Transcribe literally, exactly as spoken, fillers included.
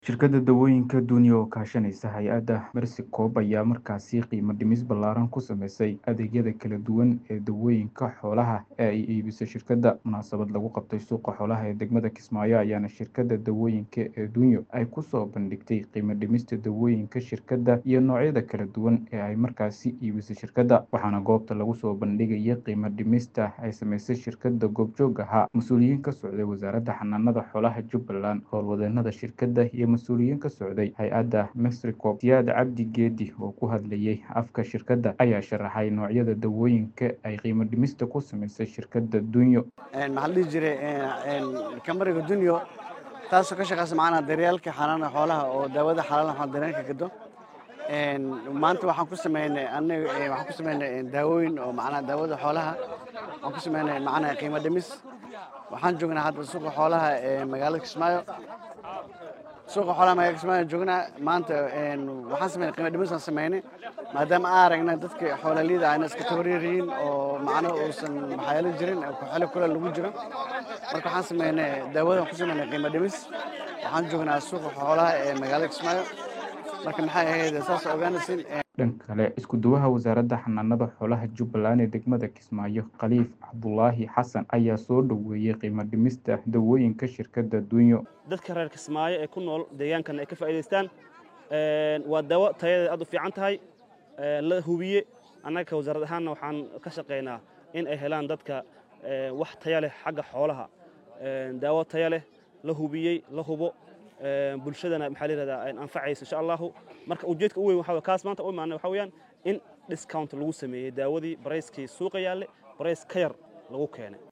Shirkadda dawooyinka Dunia oo kaashanaysa hay'adda Mercy Corp ayaa markaasi qiimo dhimis ballaaran ku samaysay adeegyada kala duwan ee dawooyinka xoolaha ee ay iibiso shirkadda. Munaasabad lagu qabtay suuqa xoolaha ee degmada Kismaayo ayaana shirkadda dawooyinka ee Dunia ay ku soo bandhigtay qiimo dhimista dawooyinka shirkadda iyo noocyada kala duwan ee ay markaasi iibiso shirkadda. Waxaana goobta lagu soo bandhigayay qiimo dhimista ay samaysay shirkadda goobjoog ahaa mas'uuliyiin ka socday wasaaradda xanaanada xoolaha Jubbaland, howlwadeennada shirkadda iyo mas'uuliyiin ka socday hay'adda Mercy Corp. Siyaad Cabdi Geedi oo ku hadlayay afka shirkadda ayaa sharaxay noocyada dawooyinka ay qiimo dhimista ku samaysay shirkadda Dunia. maxaa la dhihi jiray kamariga Dunia taasoo ka shaqeysa macnaha daryeelka xanaanada xoolaha oo daawada xalaal ah dareenka gado. maanta waxaan ku sameynay anaga waxaan ku sameynay daawooyin oo macnaha daawada xoolaha waxaan ku sameynay macnaha qiimo dhimis. waxaan joognaa hadda suuqa xoolaha ee magaalada Kismaayo. suuqa xoolaha magaalada Kismaayo joognaa maanta waxaan sameynay qiimo dhimis aan sameynay maadaama aan aragnay dadka xoolaaleyda ayna iska tabaryariin oo macnaha uusan waxyaalo jirin ku xilli kula lagu jiro. marka waxaan sameynay daawada ku sameynay qiimo dhimis. waxaan joognaa suuqa xoolaha ee magaalada Kismaayo. marka maxay ahayd saas ogaanaysin. dhanka kale isku duwaha wasaaradda xanaanada xoolaha Jubbaland ee degmada Kismaayo Khaliif Cabdulaahi Xasan ayaa soo dhaweeyay qiimo dhimista dawooyinka shirkadda Dunia. dadka reer Kismaayo ee ku nool deegaankan ay ka faa'iideystaan waa dawo tayadeedu aad u fiican tahay la hubiye. annaga wasaarad ahaanna waxaan ka shaqeynaa in ay helaan dadka wax tayo leh xagga xoolaha, dawo tayo leh la hubiyey la hubo bulshadana maxaa la yiraahdaa anfacayso insha Allah. marka ujeedka ugu weyn waxa kaas maanta u imaanay waxa weeyaan in discount lagu sameeyay daawadii barayskii suuqa yaale barays ka yar lagu keenay.